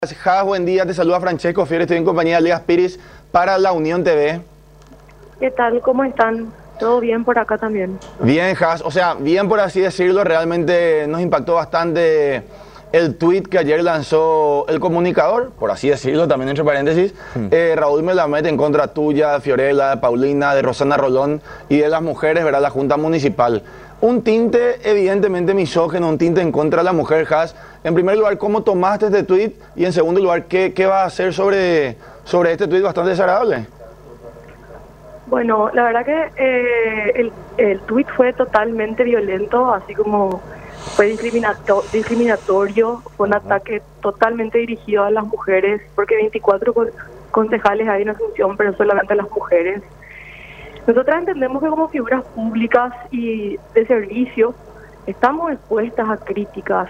Jas, buen día, te saluda Francesco Fiore, estoy en compañía de Ligas Piris para La Unión TV. ¿Qué tal? ¿Cómo están? ¿Todo bien por acá también? Bien, Jas, o sea, bien por así decirlo, realmente nos impactó bastante el tweet que ayer lanzó el comunicador, por así decirlo, también entre paréntesis, Raúl Melamed en contra tuya, de Fiorella, de Paulina, de Rosana Rolón y de las mujeres, ¿verdad? La Junta Municipal. Un tinte evidentemente misógino, un tinte en contra de la mujer, Jas. En primer lugar, ¿cómo tomaste este tweet? Y en segundo lugar, ¿qué va a hacer sobre este tweet bastante desagradable? Bueno, la verdad que el tuit fue totalmente violento, así como fue discriminatorio, fue un ataque totalmente dirigido a las mujeres, porque 24 concejales hay en Asunción, pero solamente a las mujeres. Nosotras entendemos que como figuras públicas y de servicio estamos expuestas a críticas,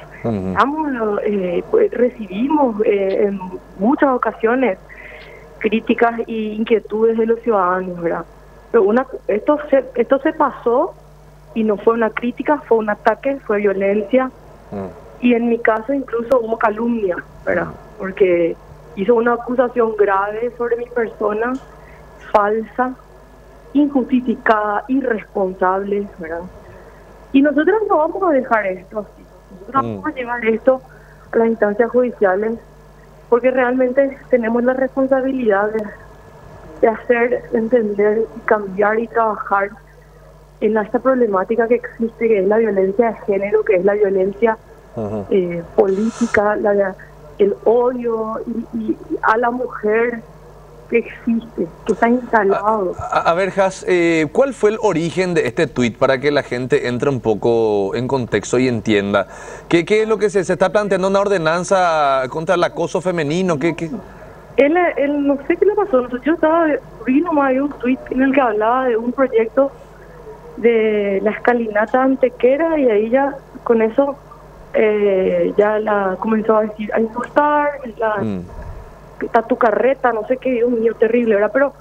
recibimos en muchas ocasiones críticas e inquietudes de los ciudadanos, ¿verdad? Pero esto se pasó y no fue una crítica, fue un ataque, fue violencia y en mi caso incluso hubo calumnia, ¿verdad? Porque hizo una acusación grave sobre mi persona, falsa, injustificada, irresponsable, ¿verdad? Y nosotros no vamos a dejar esto así, nosotros vamos a llevar esto a las instancias judiciales porque realmente tenemos la responsabilidad de hacer entender y cambiar y trabajar en esta problemática que existe, que es la violencia de género, que es la violencia política, el odio y a la mujer que existe, que está instalado. A ver, Jas, ¿cuál fue el origen de este tuit para que la gente entre un poco en contexto y entienda? ¿Qué es lo que se está planteando una ordenanza contra el acoso femenino? Él no sé qué le pasó. Yo vi nomás un tuit en el que hablaba de un proyecto de la escalinata antequera y ahí ya con eso ya la comenzó a decir, a insultar, está tu carreta, no sé qué, Dios mío, terrible, ¿verdad? Pero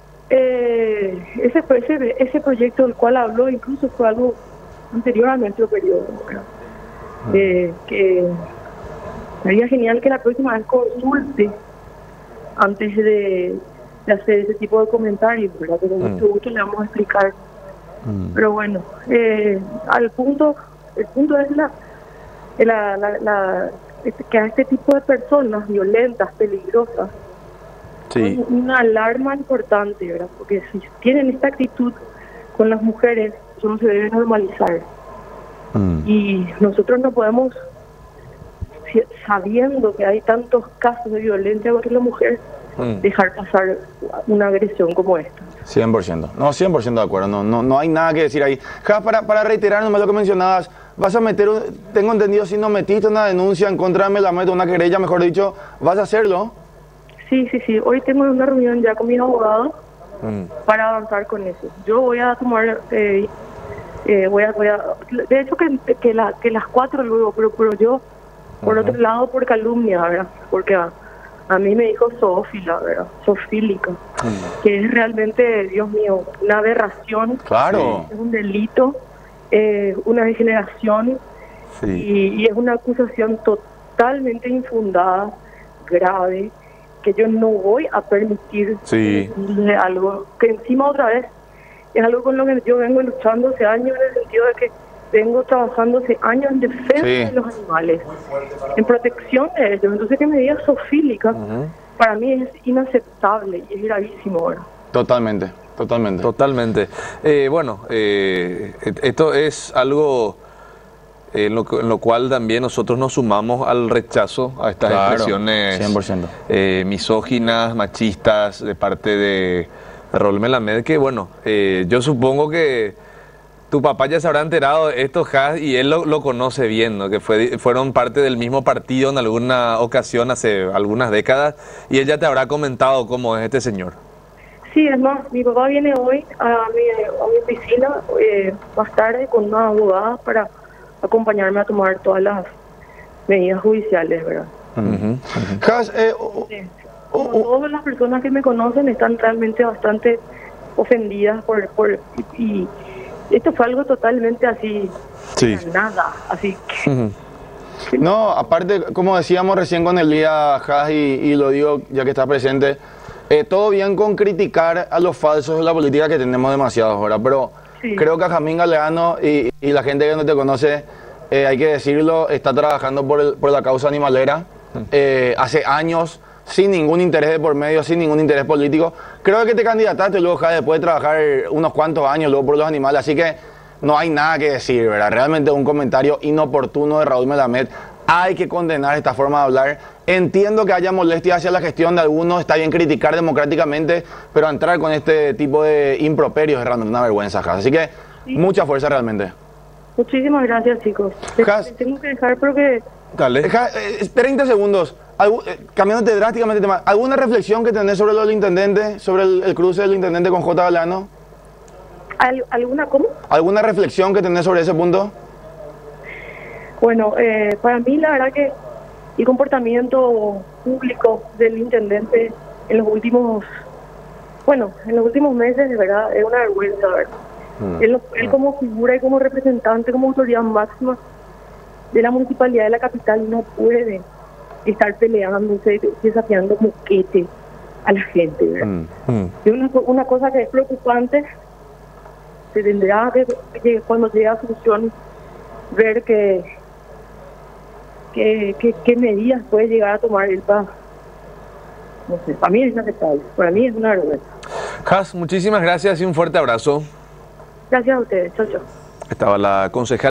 ese proyecto del cual habló incluso fue algo anterior a nuestro periodo, ¿verdad? Que sería genial que la próxima vez consulte antes de hacer ese tipo de comentarios, ¿verdad? Pero con mucho gusto le vamos a explicar. Pero bueno, el punto es que a este tipo de personas violentas, peligrosas, Sí. es una alarma importante, ¿verdad? Porque si tienen esta actitud con las mujeres, eso no se debe normalizar. Y nosotros no podemos, sabiendo que hay tantos casos de violencia contra la mujer, dejar pasar una agresión como esta. 100%. No, 100% de acuerdo. No hay nada que decir ahí. Jas, para reiterar nomás lo que mencionabas, vas a meter, tengo entendido, si no metiste una denuncia en contra de Melamed, una querella, mejor dicho, ¿vas a hacerlo? Sí. Hoy tengo una reunión ya con mis abogados para avanzar con eso. Yo voy a tomar, de hecho que las 4 luego, pero yo, por otro lado, por calumnia, ¿verdad? Porque a mí me dijo zoófila, ¿verdad? Zoofílica, que es realmente, Dios mío, una aberración. Claro. Es un delito, una degeneración y es una acusación totalmente infundada, grave, que yo no voy a permitir decirle algo que encima otra vez es algo con lo que yo vengo luchando hace años, en el sentido de que vengo trabajando hace años en defensa de los animales, en protección de ellos. Entonces que me diga zoofílica, para mí es inaceptable y es gravísimo, ¿verdad? Totalmente. Esto es algo en lo cual también nosotros nos sumamos al rechazo a estas expresiones 100%. Misóginas, machistas de parte de Raúl Melamed, que bueno, yo supongo que tu papá ya se habrá enterado de esto, Jas, y él lo conoce bien, ¿no? Que fueron parte del mismo partido en alguna ocasión hace algunas décadas, y él ya te habrá comentado cómo es este señor. Sí, es más, mi papá viene hoy a mi oficina más tarde con una abogada para acompañarme a tomar todas las medidas judiciales, ¿verdad? Jas, todas las personas que me conocen están realmente bastante ofendidas y esto fue algo totalmente así, nada, así que No, aparte, como decíamos recién con el día Haas, y lo digo ya que está presente, todo bien con criticar a los falsos de la política, que tenemos demasiados ahora, pero Sí. creo que Jazmín Galeano y la gente que no te conoce, hay que decirlo, está trabajando por la causa animalera hace años, sin ningún interés de por medio, sin ningún interés político. Creo que te candidataste luego, Haas, después de trabajar unos cuantos años luego por los animales, así que no hay nada que decir, ¿verdad? Realmente un comentario inoportuno de Raúl Melamed. Hay que condenar esta forma de hablar. Entiendo que haya molestia hacia la gestión de algunos, está bien criticar democráticamente, pero entrar con este tipo de improperios es realmente una vergüenza, Haas. Así que mucha fuerza realmente. Muchísimas gracias, chicos. Has- Tengo que dejar porque Dale. 30 segundos, cambiándote drásticamente de tema. ¿Alguna reflexión que tenés sobre lo del intendente, sobre el cruce del intendente con J. Galeano? ¿alguna cómo? ¿Alguna reflexión que tenés sobre ese punto? Bueno, para mí la verdad que el comportamiento público del intendente en los últimos meses, de verdad, es una vergüenza, ¿verdad? Él como figura y como representante, como autoridad máxima de la municipalidad de la capital, no puede estar peleándose, desafiando moquete a la gente, ¿verdad? Es una cosa que es preocupante. Se tendrá que cuando llegue a solución ver qué medidas puede llegar a tomar él para, no sé, para mí es inaceptable, para mí es una vergüenza. Haas, muchísimas gracias y un fuerte abrazo. Gracias a ustedes, chao, chao. Estaba la concejal.